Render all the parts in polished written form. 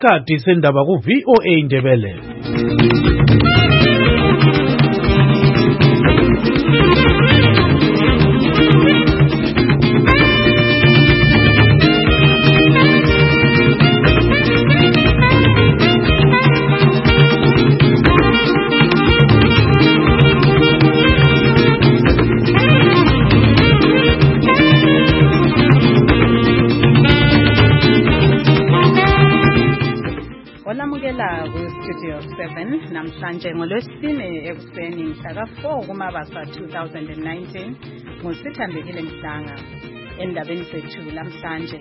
Isikhathi sendaba ku VOA Indebele. Studio 7 namhlanje ngolwesine ekuseni mhla ka4 kuMabasa 2019 ngosithandekile Mhlanga endabeni zethu namhlanje.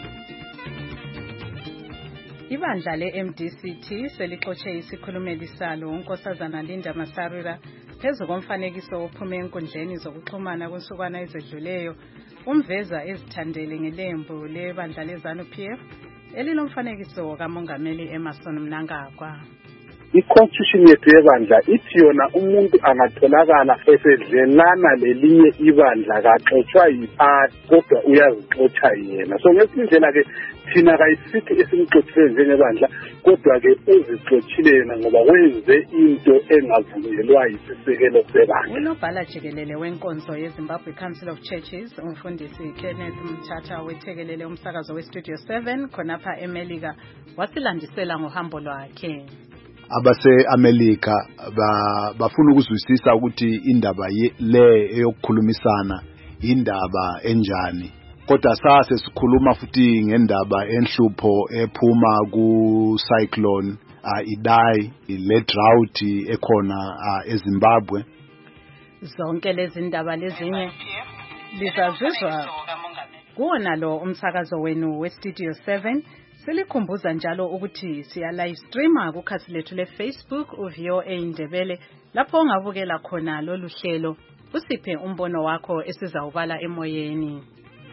Ibandla leMDCT selixotshe isikhulumeli salo uNkosazana Linda Masarira phezu komfanekiso ophume enkundleni zokuxhumana kunsukwana ezedluleyo umveza ezithandele ngelembu lebandla leZANU-PF elilomfanekiso kaMongameli Emmerson Mnangagwa. I-constitution yethu yebandla ithi yona umuntu angatholakala esedlelana lelinye ibandla kaxotshwa yiphathi kodwa uyazixotsha yena. So ngesindlela ke thina kayisithi esimxotshileyo njengebandla kodwa ke uzixotshile yena ngoba wenze into engavunyelwa yisisekelo sebandla. Unobhala jikelele wenkonzo yeZimbabwe Council of Churches umfundisi Kenneth Mthatha wethekelele umsakazo weStudio 7 khonapha eMelika wasilandisela ngohambo lwakhe. Abase-America bafuna ukuzwisisa ukuthi indaba le eyokukhulumisana indaba enjani, kodwa sase sikhuluma futhi ngendaba enhlupho ephuma ku-cyclone Idai, le drought ekhona eZimbabwe. Zonke lezi ndaba lezinye lizazizwa kuwona lo umsakazo wenu weStudio 7. Silikhumbuza njalo ukuthi siya live streama kukhasi lethu leFacebook uVOA Indebele lapho ungabukela khona lolu hlelo usiphe umbono wakho esizawubala emoyeni.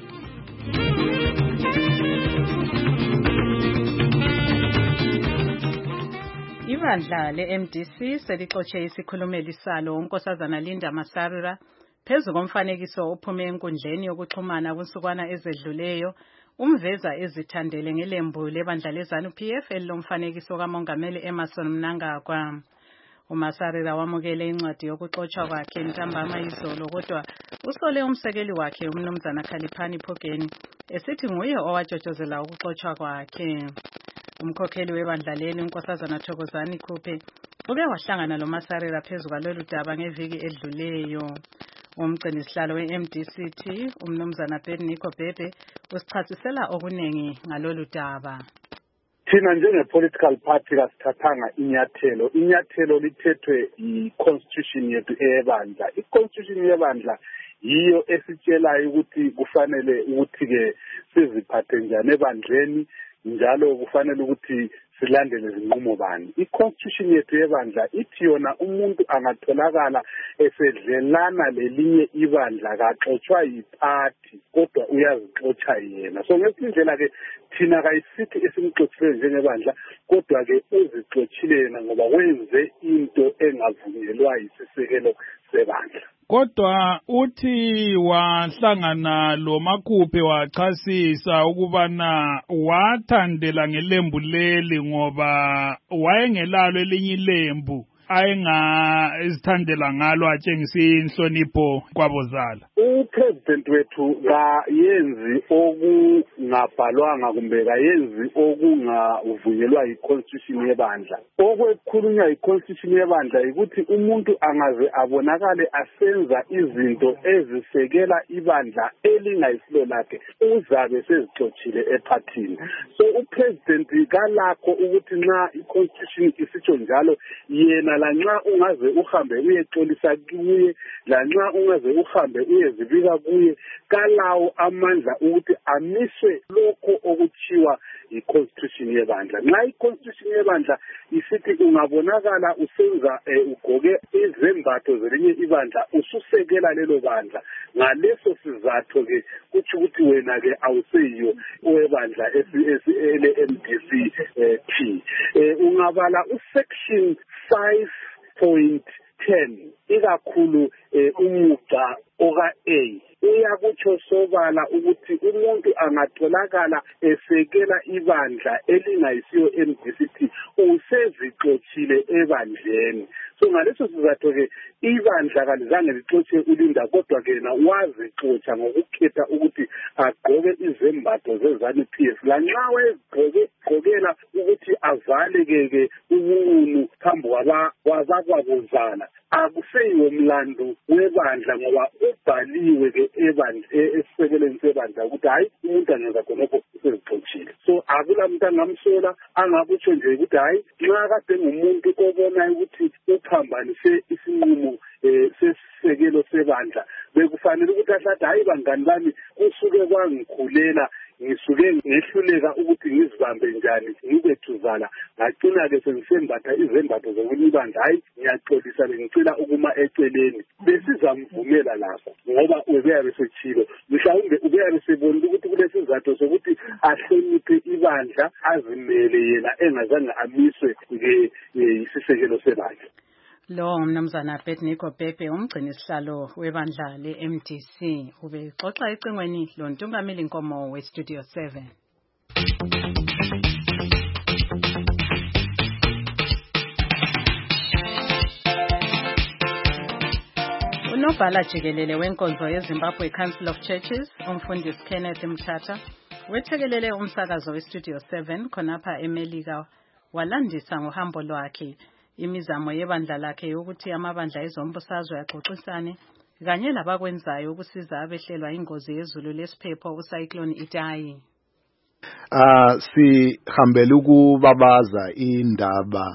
Ibandla leMDC selixotshe isikhulumeli salo uNkosazana Linda Masarira phezu komfanekiso ophume enkundleni yokuxhumana kunsukwana ezedluleyo umveza ezithandele ngelembu lebandla leZANU-PF elilomfanekiso kaMongameli Emmerson Mnangagwa. uMasarira wamukele incwadi yokuxotshwa kwakhe ntambama izolo kodwa usole umsekeli wakhe umnumzana Khaliphani Phogeni esithi nguye owatshotshozela ukuxotshwa kwakhe. Umkhokheli webandla leli uNkosazana Thokozani Khuphe uke wahlangana loMasarira phezu kwalolu daba ngeviki edluleyo. Umgcinisihlalo weMDCT umnumzana Bedniko Bebe usichasisela okunengi ngalolu daba. Thina njenge-political party kasithathanga inyathelo lithethwe i-constitution yethu eyebandla. I-constitution yebandla yiyo esitshelayo ukuthi kufanele ukuthi-ke siziphathe njani ebandleni njalo kufanele ukuthi silandele izinqumo bani. I-constitution yethu yebandla ithi yona umuntu angatholakala esedlelana lelinye ibandla kaxotshwa yiphathi kodwa uyazixotsha yena. So ngesindlela ke thina kayisithi esimxotshileyo njengebandla kodwa ke uzixotshile yena ngoba wenze into engavunyelwa yisisekelo sebandla. Kodwa uthi wahlangana lo Makhuphe wachasisa ukubana wathandela ngelembu leli ngoba wayengelalo elinye ilembu ayengazithandela ngalo atshengisa inhlonipho kwabozala. Upresident wethu kayenzi okungabhalwanga kumbe kayenzi okungavunyelwa yi-constitution yebandla. Okwekukhulunywa yi-constitution yebandla ukuthi umuntu angaze abonakale asenza izinto ezisekela ibandla elingayisilo lakhe uzabe sezixotshile ephathini. So upresident kalakho ukuthi nxa i-constitution isitsho njalo yena lanxa ungaze uhambe uyexolisa kuye lanxa ungaze uhambe uyezibika kuye kalawo amandla ukuthi amiswe lokho okuthiwa i-constitution yebandla. Nxa i-constitution yebandla isithi ungabonakala usenza ugoke izembatho zelinye ibandla ususekela lelo bandla ngaleso sizatho ke kuthi ukuthi wena ke awuseyiyo owebandla ele-MDC ungabala usection 5.10 ikakhulu umuca oka A uyakutsho sobala ukuthi umuntu angatholakala esekela ibandla elingayisiyo MDC usezixotshile ebandleni. So ngaleso sizatho-ke ibandla kalizange lixotshe uLinda kodwa-ke yena wazixotsha ngokukhetha ukuthi agqoke izembatho ze-ZANU-PF lanxa wayezigqokela ukuthi avaleke-ke ubunqunu phambi kwabakwabozala. Akuseyiwo mlando webandla ngoba ubhaliwe-ke esisekeleni sebandla ukuthi hayi umuntu angenza khonokho usezixotshile. So akula muntu angamsola angakutsho nje ukuthi hayi nxa kade ngumuntu obonayo ukuthi uphambanise isinqumo sesisekelo sebandla bekufanele ukuthi ahlathi hayi bangani bami kusuke kwangikhulela ngisuke ngehluleka ukuthi ngizibambe njani ngibethuzala ngagcina-ke sengisembatha izembatho zokunye ibandla hayi ngiyaxolisa bengicela ukuma eceleni besizamvumela lapho ngoba ubeyabe setshilo mhlawumbe ubeyabe sebonile ukuthi kulesizathu sokuthi ahloniphe ibandla azimele yena engazange amiswe yisisekelo sebandla. Lo mnumzana Abednego Bhebhe umgcini sihlalo webandla le-MDC ubexoxa ecingweni lo Ntungamili Nkomo we-Studio 7. Unobhala jikelele wenkonzo yeZimbabwe Council of Churches umfundisi Kenneth Mthatha wethekelele umsakazo we-Studio 7 khonapha eMelika walandisa ngohambo lwakhe imizamo yebandla lakhe yokuthi amabandla ezombusazwe axoxisane kanye labakwenzayo ukusiza abehlelwa ingozi yezulu lesiphepho uCyclone Idai. Sihambele ukubabaza indaba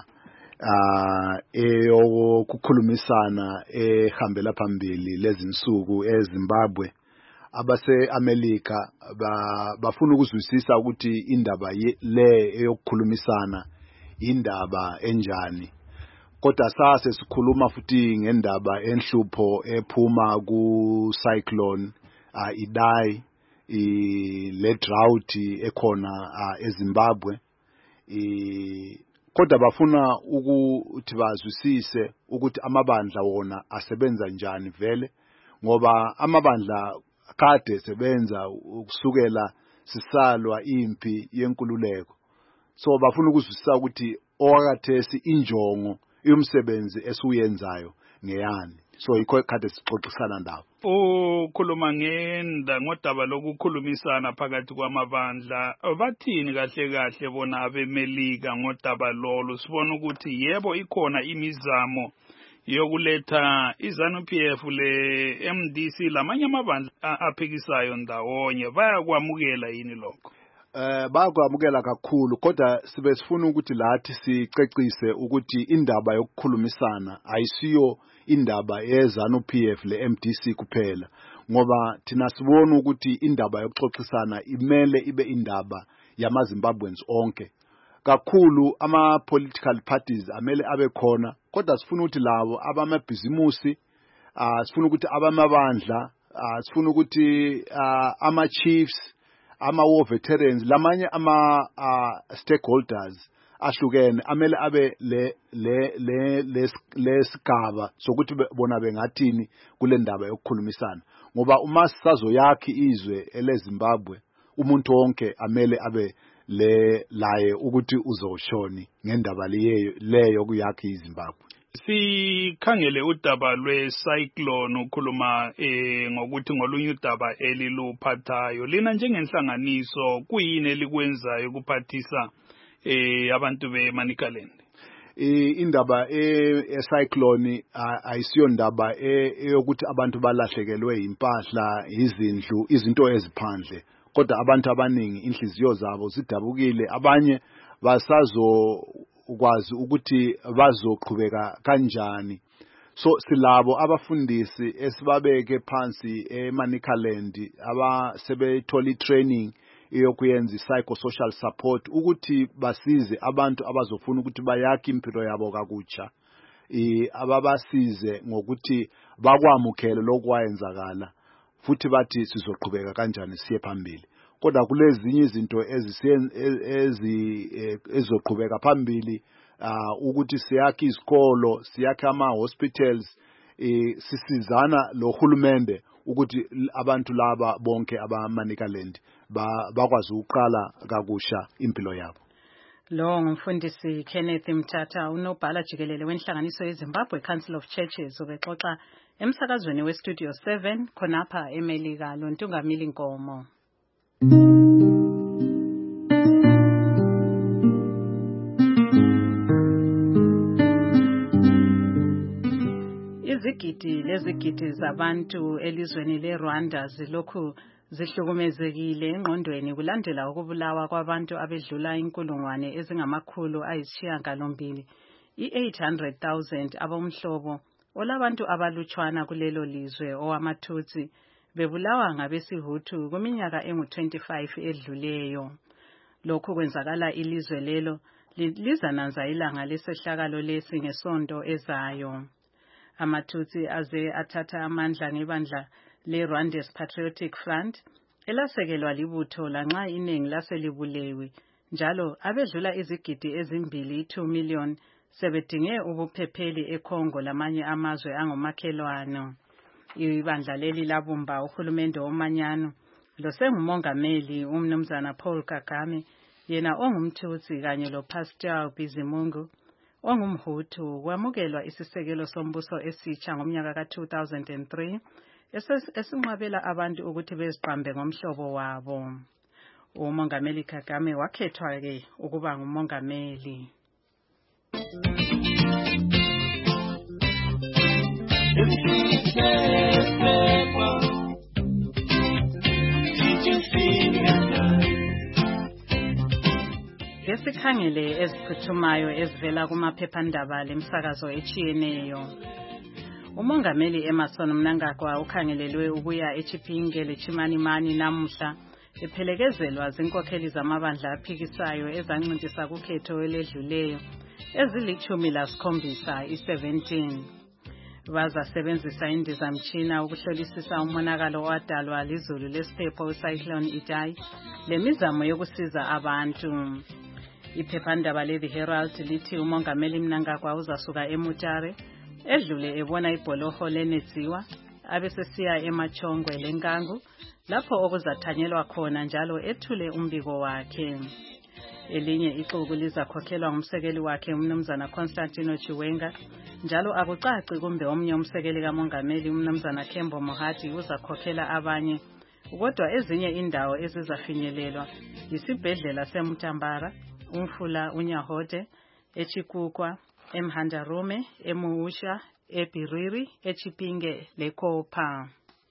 eyokukhulumisana ehambela phambili lezinsuku eZimbabwe. Abase-America bafuna ukuzwisisa ukuthi indaba le eyokukhulumisana indaba enjani. Kodwa sase sikhuluma futhi ngendaba enhlupho ephuma ku-Cyclone Idai le drought ekhona eZimbabwe. Kodwa bafuna ukuthi bazwisise ukuthi amabandla wona asebenza njani vele ngoba amabandla kade sebenza ukusukela sisalwa impi yenkululeko. So bafuna ukuzwisisa ukuthi owakathesi injongo yomsebenzi esiwenzayo ngeyani. So yikho kade sixoxisana ndawo. Ukhuluma ngodaba lokukhulumisana phakathi kwamabandla. Bathini kahle bona abeMelika ngodaba lolu? Sibona ukuthi yebo ikhona imizamo yokuletha iZANU-PF le MDC lamanye amabandla aphikisayo ndawonye. Bayakwamukela yini lokho? Bayakwamukela kakhulu kodwa sibe sifuna ukuthi lathi sicecise ukuthi indaba yokukhulumisana ayisiyo indaba yeZANU-PF le MDC kuphela ngoba thina sibona ukuthi indaba yokuxoxisana imele ibe indaba yamaZimbabweans onke. Kakhulu ama-political parties amele abe khona kodwa sifuna ukuthi labo abamabhizimusi sifuna ukuthi abamabandla sifuna ukuthi ama-chiefs ama-war veterans lamanye ama-stakeholders ahlukene amele abe lesigaba sokuthi bona bengathini kule ndaba yokukhulumisana ngoba uma sisazoyakha izwe eleZimbabwe umuntu wonke amele abe laye ukuthi uzoshoni ngendaba leyo kuyakha iZimbabwe. Sikhangele udaba lwe-cyclone ukhuluma ngokuthi ngolunye udaba eliluphathayo lina njengenhlanganiso kuyini elikwenzayo ukuphathisa abantu beManicaland? Indaba e-cyclone ayisiyo ndaba eyokuthi abantu balahlekelwe impahla izindlu izinto eziphandle kodwa abantu abaningi inhliziyo zabo zidabukile abanye basazokwazi ukuthi bazoqhubeka kanjani. So silabo abafundisi esibabeke phansi eManicaland abasebethola training eyokuyenza psychosocial support ukuthi basize abantu abazofuna ukuthi bayakhe impilo yabo kakutsha ababasize ngokuthi bakwamukele lokwayenzakala futhi bathi sizoqhubeka kanjani siye phambili. Kodwa kulezinye izinto ezizoqhubeka phambili ukuthi siyakhe izikolo siyakhe ama-hospitals sisizana lo hulumende ukuthi abantu laba bonke abamanikalendi bakwazi ukuqala kakusha impilo yabo. Lo ngumfundisi Kenneth Mthatha, unobhala jikelele wenhlanganiso yeZimbabwe Council of Churches, ubexoxa emsakazweni weStudio 7 khonapha eMelika loNtungamili Nkomo. Izigidi lezigidi zabantu elizweni leRwanda zilokhu zihlukumezekile engqondweni kulandela ukubulawa kwabantu abedlula inkulungwane ezingamakhulu ayisishiyagalombili, i-800,000 abomhlobo olabantu abalutshwana kulelo lizwe owamaTutsi bebulawa ngabesiHutu kuminyaka engu-25 edluleyo. Lokhu kwenzakala ilizwe lelo lizananza ilanga lesehlakalo lesi ngesonto ezayo. AmaTutsi aze athatha amandla ngebandla le-Rwanda's Patriotic Front elasekelwa libutho lanxa iningi laselibulewe, njalo abedlula izigidi ezimbili 2 million sebedinge ubuphepheli eCongo lamanye amazwe angomakhelwane. Ibandla leli labumba uhulumende womanyano losengumongameli umnumzana Paul Kagame, yena ongumTutsi kanye loPastor Bizimungu ongumHutu, kwamukelwa isisekelo sombuso esitsha ngomnyaka ka-2003 esinqabela abantu ukuthi beziqambe ngomhlobo wabo. Umongameli Kagame wakhethwa-ke ukuba ngumongameli. Ngesikhangele eziphuthumayo ezivela kumaphephandaba lemsakazo etshiyeneyo. Umongameli Emmerson Mnangagwa ukhangelelwe ukuya eChipinge leChimanimani namuhla ephelekezelwa zinkokheli zamabandla aphikisayo ezancintisana kukhetho eledluleyo ezili-17 i-17. Bazasebenzisa indizamtshina ukuhlolisisa umonakalo owadalwa lizulu lesiphepho Cyclone Idai lemizamo yokusiza abantu. Iphephandaba le-The Herald lithi umongameli Mnangagwa uzasuka eMutare edlule ebona ibholoho leneziwa abesesiya eMachongwe leNkangu lapho okuzathanyelwa khona njalo ethule umbiko wakhe. Elinye ixuku lizakhokhelwa ngumsekeli wakhe umnumzana Constantino Chiwenga, njalo akucaci kumbe omnye umsekeli kamongameli umnumzana Kembo Mohadi uzakhokhela abanye, kodwa ezinye indawo ezizafinyelelwa isibhedlela seMtambara, Umfula uNyahote, eChikukwa, eMhandarume, eMuhusha, eBiriri, eChipinge leKopa.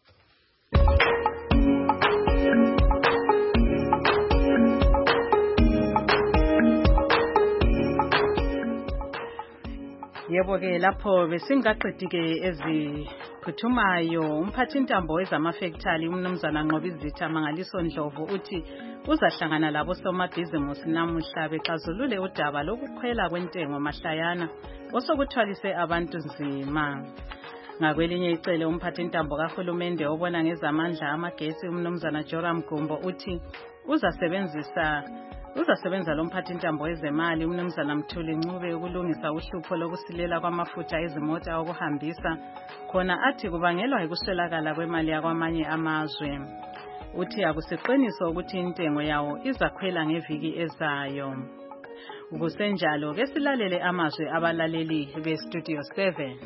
Yebo-ke lapho besingaqedike eziphuthumayo, umphathintambo wezamafektali umnumzana Nqobizitha Mangaliso Ndlovu uthi uzahlangana labo somabhizimusi namuhla bexazulule udaba lokukhwela kwentengo mahlayana osokuthwalise abantu nzima. Ngakwelinye icele umphathintambo kahulumende obona ngezamandla amagetsi umnumzana Joram Gumbo uthi uzasebenza lo mphathintambo wezemali umnumzana Mthuli Ncube ukulungisa uhlupho lokusilela kwamafutha ezimota okuhambisa khona athi kubangelwa yikuswelakala kwemali yakwamanye amazwe. Uthi akusiqiniso ukuthi intengo yawo izakhwela ngeviki ezayo. Ukusenjalo ke silalele amazwi abalaleli beStudio 7.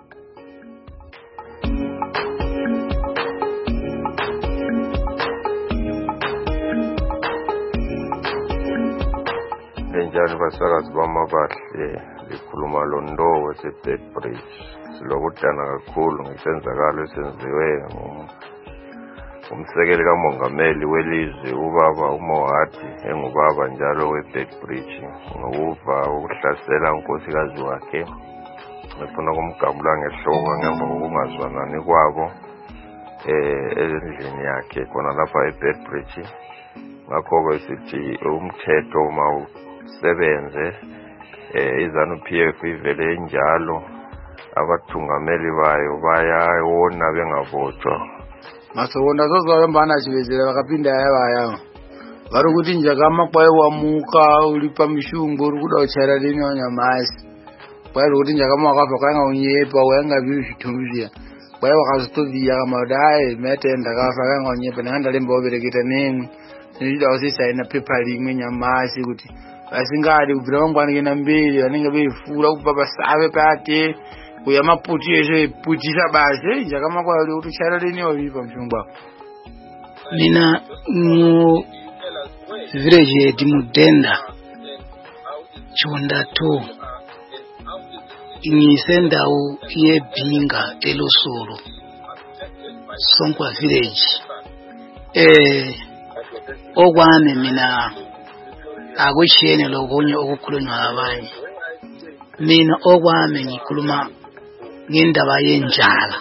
Njani basakazi bamabahle likhuluma loNdowo waseBedbridge. Silokudana kakhulu ngesenzakalo esenziwe umsekeli kamongameli welizwe ubaba uMohadi engubaba njalo weBedbridge ngokuva ukuhlasela unkosikazi wakhe efuna kumgamula ngehloko ngemva kokungazwanani kwabo endlini yakhe khona lapha eBedbridge. Ngakho-ke sithi umthetho mawusebenze iZANU-PF ivele njalo abathungameli bayo bayawona bengavotshwa. Masona zozayembana chivezela vakapinda yavaya vari kuti njagama kwaiwamuka ulipa mishungu uri kuda kuchaira lenyanya masi kwairi kuti njagama wakafa kwainga unyepa wainga zviri zvitumbu zviya Kwa kazutovia kama dai metenda kafa ngonye penanda lembo bereketa nemi. Ndio osisa ina paper nyamasi kuti asingadi kubvira ngina mbili vanenge veifura kupapa save pate kuya maputi ezvo putisa basi jakamakwa uri kuti chara leniwo vipa mshungwa. Mina mu village di Mudenda Chunda 2 inisendau yebhinga elusuru Sonkwa village okwami mina akushiyene lokunye okukhulunywa abanye. Mina okwami ngikhuluma ngendaba yenjala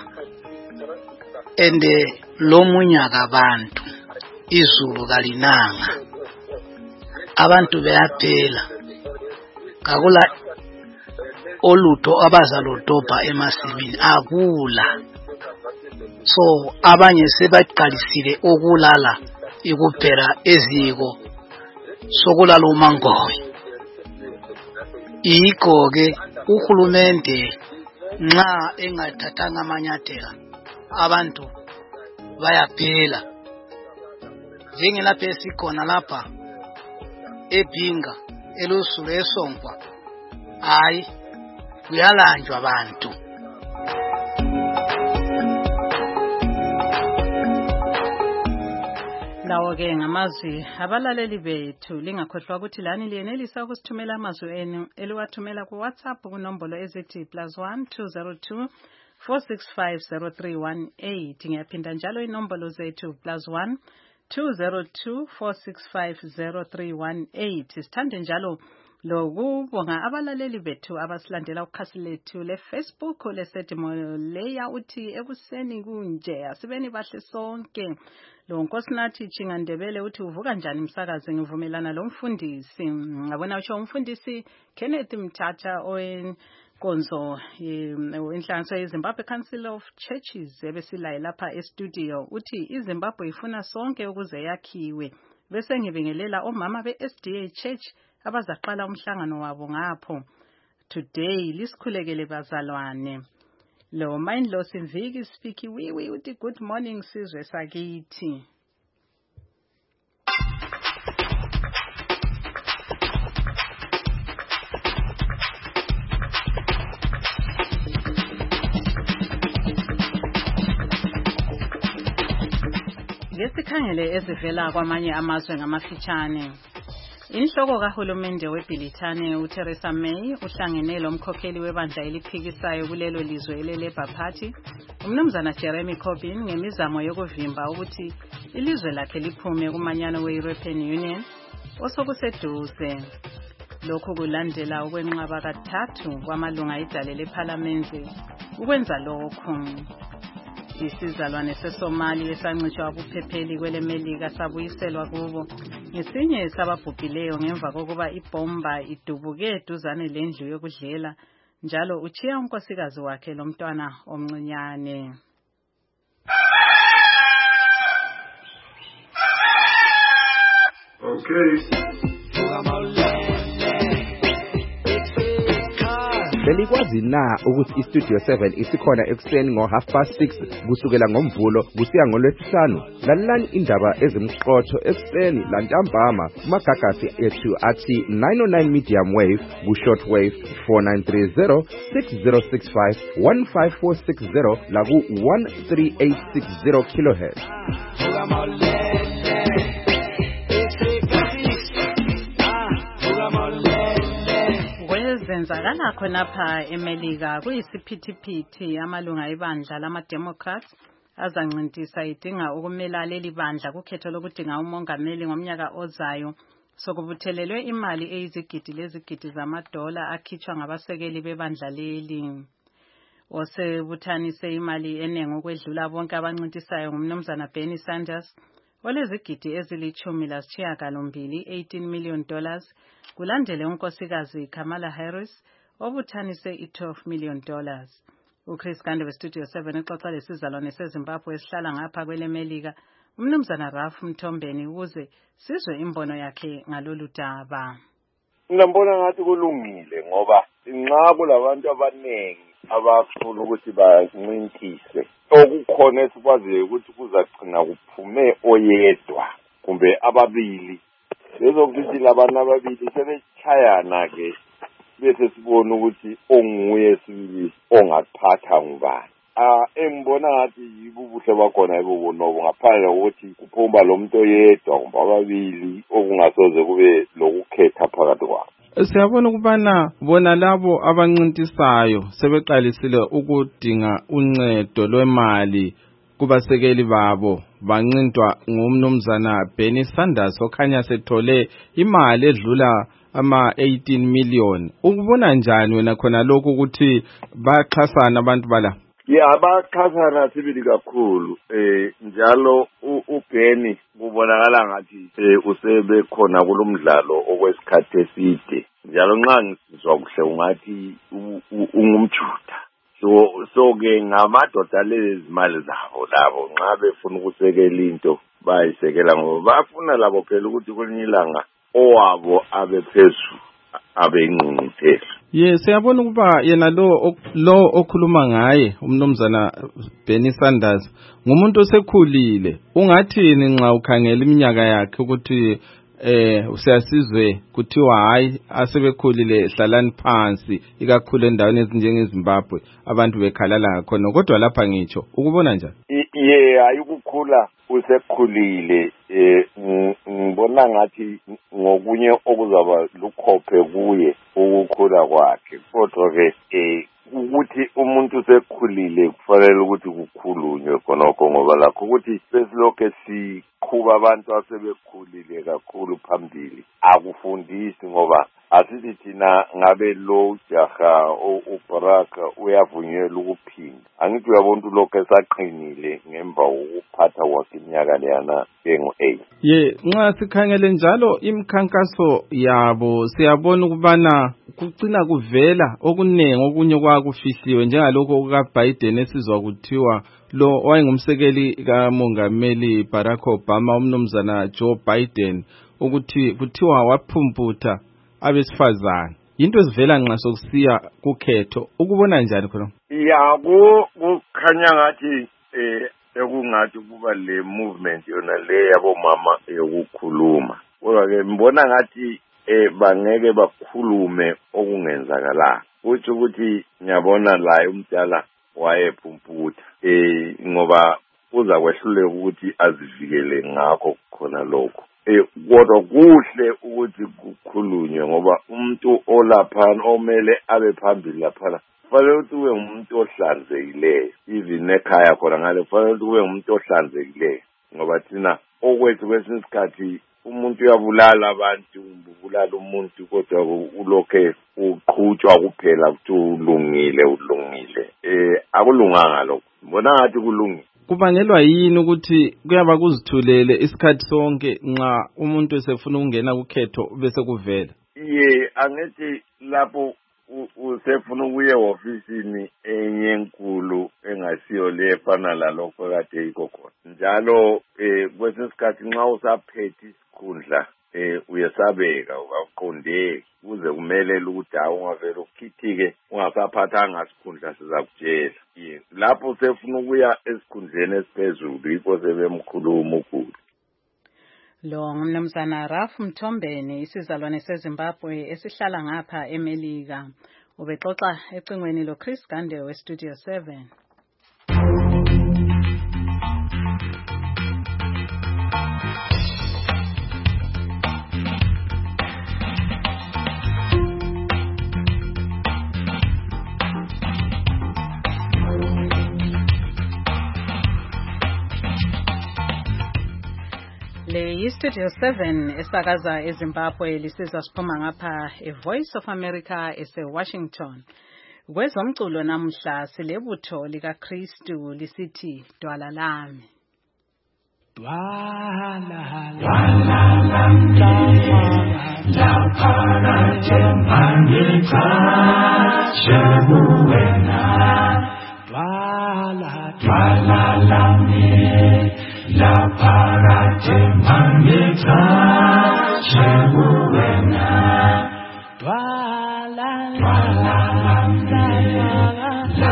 ende lo munyaka abantu izulu kalinanga abantu beyaphela kakula olutho abazalodobha emasimini akula. So abanye sebaqalisile ukulala ikuphela eziko sokulala umangoyi. Yikho ke uhulumende nxa engathathanga amanyathelo abantu bayaphela. Njengelapha esikhona lapha ebhinga elusulu esonkwa hayi kuyalanjwa abantu. Lawo ke ngamazwi abalaleli bethu lingakhohlwa ukuthi lani liyenelisa ukusithumela amazwi enu eliwathumela ku WhatsApp kunombolo ezithi +1 202 4650318. Ngiyaphinda njalo inombolo zethu +1 202 4650318. Sithande njalo lokubonga abalaleli bethu abasilandela ukhasi lethu le-Facebook lesethi Moleya uthi ekuseni kunje asibeni bahle sonke. Lo Nkosinathi Chingandebele uthi uvuka njani msakazi ngivumelana lo mfundisi. Ngabona usho umfundisi Kenneth Mthatha owenkonzo inhlanganiso yeZimbabwe Council of Churches ebesilaye lapha e-studio uthi iZimbabwe ifuna sonke ukuze yakhiwe. Bese ngibingelela omama be-SDA Church abazaqala umhlangano wabo ngapho today. Lisikhulekele bazalwane. Lo Mindlo Simviki speak wiwi uthi good morning sizwe sakithi. Ngesikhangele ezivela kwamanye amazwe ngamafitshane. Inhloko kahulumende weBrithani uTheresa May uhlangene lomkhokheli webandla eliphikisayo kulelo lizwe eleLabour Party umnumzana Jeremy Corbyn ngemizamo yokuvimba ukuthi ilizwe lakhe liphume kumanyano we-European Union osokuseduze. Lokhu kulandela ukwenqaba kathathu kwamalunga edale lePhalamende ukwenza lokhu. Isizalwane seSomali esancishwa ubuphepheli kweleMelika sabuyiselwa kubo ngesinye sababhubhileyo ngemva kokuba ibomba idubuke duzane lendlu yokudlela njalo uchiya unkosikazi wakhe lomntwana omncinyane. Okay. Belikwazi na ukuthi iStudio 7 isikhona ekuseni ngo6:30 kusukela ngoMvulo kusiya ngoLwesihlanu? Lalelani indaba ezimqotho ekuseni lantambama kumagagasi ethu athi 909 medium wave ku-short wave 4930 6065 15460 laku 13860 kilohertz. Zenzakala khonapha eMelika kuyisiphithiphithi amalunga ebandla lama-Democrats azancintisa idinga ukumela leli bandla kukhetho lokudinga umongameli ngomnyaka ozayo sokubuthelelwe imali eyizigidi lezigidi zamadola akhitshwa ngabasekeli bebandla leli. Osebuthanise imali eningi ukwedlula bonke abancintisayo ngumnumzana Bernie Sanders olezigidi ezili-18 $18 million kulandele unkosikazi Kamala Harris obuthanise $12 million. uChris Gande weStudio 7 exoxa lesizalwane seZimbabwe esihlala ngapha kweleMelika umnumzana Ralph Mthombeni ukuze sizwe imbono yakhe ngalolu daba. Ngibona ngathi kulungile ngoba inxa kulabantu abanengi abafuna ukuthi bancintise okukhona esikwaziyo ukuthi kuzagcina kuphume oyedwa kumbe ababili lezokuthi labantu ababili sebechayana ke bese sibona ukuthi onguye sibili ongaphatha ngubani engibona ngathi yibubuhle bakhona ibobonobo ngaphandle ukuthi kuphumba lo muntu oyedwa kumbe ababili okungasoze kube lokukhetha phakathi kwabo. Siyabona ukubana bona labo abancintisayo sebeqalisile ukudinga uncedo lwemali kubasekeli babo bancintwa ngumnumzana Bernie Sanders okhanya sethole imali edlula ama-18 million. Ukubona njani wena khona lokhu ukuthi baxhasana abantu bala? Abaxhasana sibili kakhulu njalo uBernie kubonakala ngathi usebe khona kulomdlalo okwesikhathi eside njalo nxa ngisizwa kuhle ungathi ungumjuda so ke ngamadoda lezi imali zabo labo nxa befuna ukusekela into bayisekela ngoba bafuna labo phela ukuthi kwelinye ilanga owabo abe phezulu abengqungquthela. Siyabona ukuba yena lo okhuluma ngaye umnumzana Bernie Sanders ngumuntu osekhulile. Ungathini nxa ukhangela iminyaka yakhe ukuthi usiyasizwe kuthiwa hayi asebekhulile hlalani phansi ikakhulu endaweni ezinjengeZimbabwe abantu bekhalala ngakhona kodwa lapha ngitsho ukubona njani? Ayikukhula usekhulile ngibona ngathi ngokunye okuzaba lukhophe kuye ukukhula kwakhe kodwa ke ukuthi umuntu usekhulile kufanele ukuthi kukhulunywe khonokho ngoba lakho ukuthi sesilokho siqhuba abantu asebekhulile kakhulu phambili akufundisi ngoba asithi thina ngabe lo jaha uBaraka uyavunyelwa ukuphinda angithi uyabona lokho esaqinile ngemva ukuphatha kwakhe iminyaka leyana engu-8. Nxa sikhangele njalo imikhankaso yabo siyabona ukubana kucina kuvela okunengi okunye kwakufihliwe njengalokho kukaBiden esizwa kuthiwa lo wayengumsekeli kamongameli Barack Obama umnumzana Joe Biden ukuthi kuthiwa waphumputha abesifazane into ezivela nxa sokusiya kukhetho ukubona njani khona? Kukhanya ngathi ekungathi kuba le movement yona le yabomama yokukhuluma kodwa ke mbona ngathi bangeke bakhulume okungenzakala kuthi ukuthi ngiyabona la umdala wayephumputha ngoba uza kwehluleka ukuthi azivikele ngakho khona lokho kodwa kuhle ukuthi kukhulunywe ngoba umuntu olaphana omele abe phambili laphana kufanele ukuthi ube ngumuntu ohlanzekileyo even ekhaya khona ngale kufanele ukuthi ube ngumuntu ohlanzekileyo ngoba thina okwethu kwesinye isikhathi umuntu uyabulala abantu ubulala umuntu kodwa ulokhe uqhutshwa kuphela ukuthi ulungile akulunganga lokho mbona ngathi kulungile. Kubangelwa yini ukuthi kuyaba kuzithulele isikhathi sonke nxa umuntu esefuna ukungena kukhetho bese kuvela? Angithi lapho usefuna ukuya ofisini enye enkulu engasiyo le efana lalokho kade yikho khona njalo kwesinye isikhathi nxa usaphethe isikhundla uyesabeka ukaqondeki kuze kumelele ukuthi ungavele ukhithike ungasaphathanga isikhundla sizakutshela lapho usefuna ukuya esikhundleni esiphezulu yikho sebemkhuluma ukhulu. Lo ngumnumzana Ralph Mthombeni isizalwane seZimbabwe esihlala ngapha eMelika ubexoxa ecingweni lo Chris Gande weStudio 7. Le Studio 7 esakaza eZimbabwe lisizwa siphuma ngapha eVoice of America eseWashington. Kwezomculo namhla silebutho likaKristu lisithi dwala lami. Dwala lami lapha njengangitha shebuwena dwala lami lapha njengangitha shebuwena dwala lami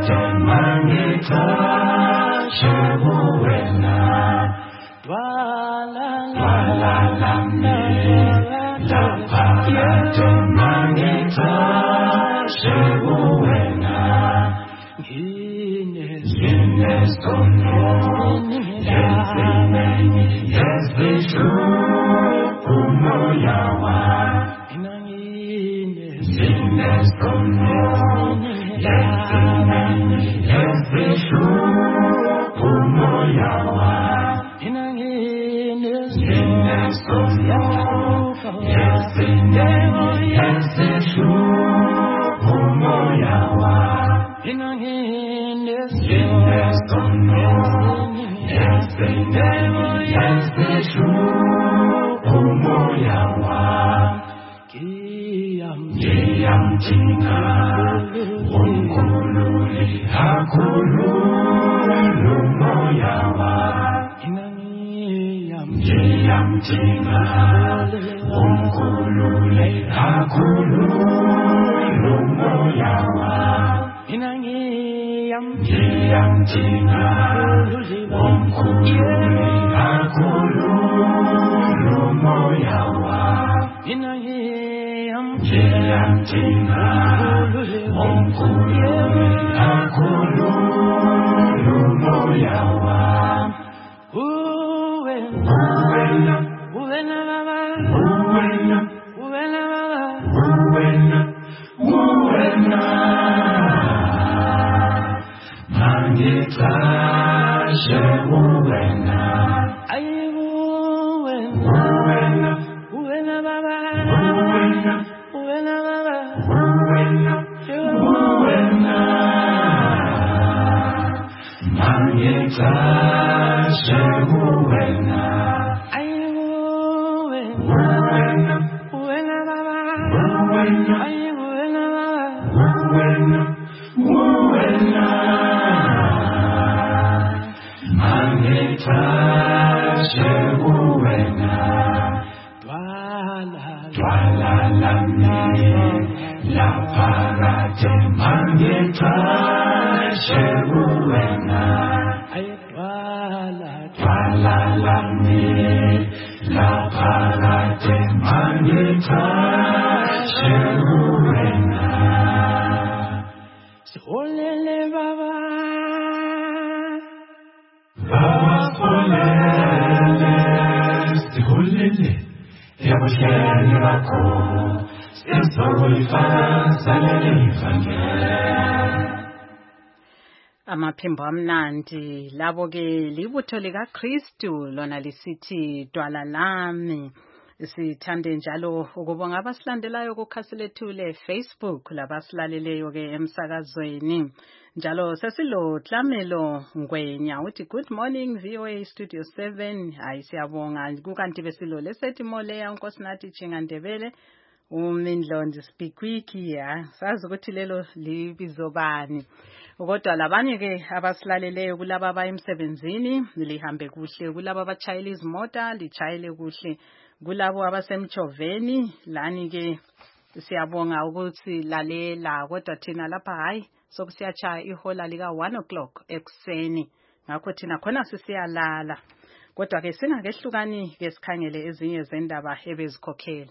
Amaphimbo amnandi labo ke libutho lika Kristu lona lisithi dwala lami. Sithande njalo ukubonga abasilandelayo kukhasi lethu le-Facebook labasilaleleyo ke emsakazweni. Njalo sesilo Tlamelo Ngwenya uthi good morning VOA Studio 7. Hayi siyabonga kukanti besilo lesethi Moleya uNkosinathi Chingandebele uMindlondi Spikwiki ya sazi ukuthi lelo libizo bani. Kodwa labanye ke abasilaleleyo kulabo abayemsebenzini lihambe kuhle, kulabo abachayela izimota lichayele kuhle, kulabo abasemchoveni lani ke siyabonga ukuthi lalela. Kodwa thina lapha hayi sokusiyachaya ihola lika 1 o'clock ekuseni, ngakho thina khona sisiyalala. Kodwa ke singakehlukani ke sikhangele ezinye zendaba ebezikhokhela.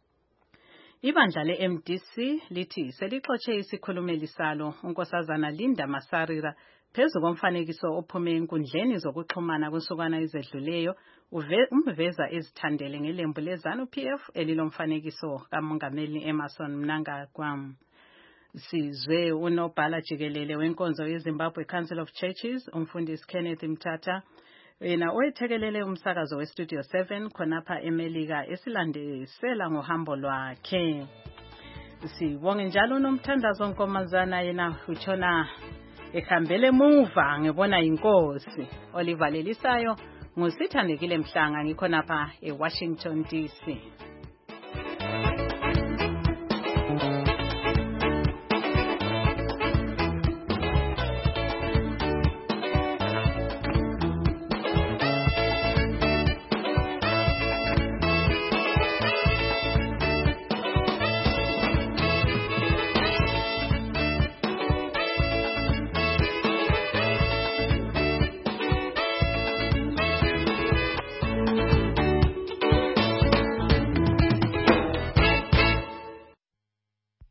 Ibandla le-MDC lithi selixotshe isikhulumeli salo unkosazana Linda Masarira phezu komfanekiso ophume enkundleni zokuxhumana kunsukwana ezedluleyo umveza ezithandele ngelembu leZANU-PF elilomfanekiso kaMongameli Emmerson Mnangagwa. Sizwe unobhala jikelele wenkonzo yeZimbabwe Council of Churches umfundisi Kenneth Mthatha yena oyethekelele umsakazo weStudio 7 khonapha eMelika esilandisela ngohambo lwakhe. Sibonge njalo uNomthandazo Nkomazana yena utshona ehambele emuva ngebona inkosi. Olivalelisayo ngusithandekile Mhlanga ngikhonapha eWashington DC.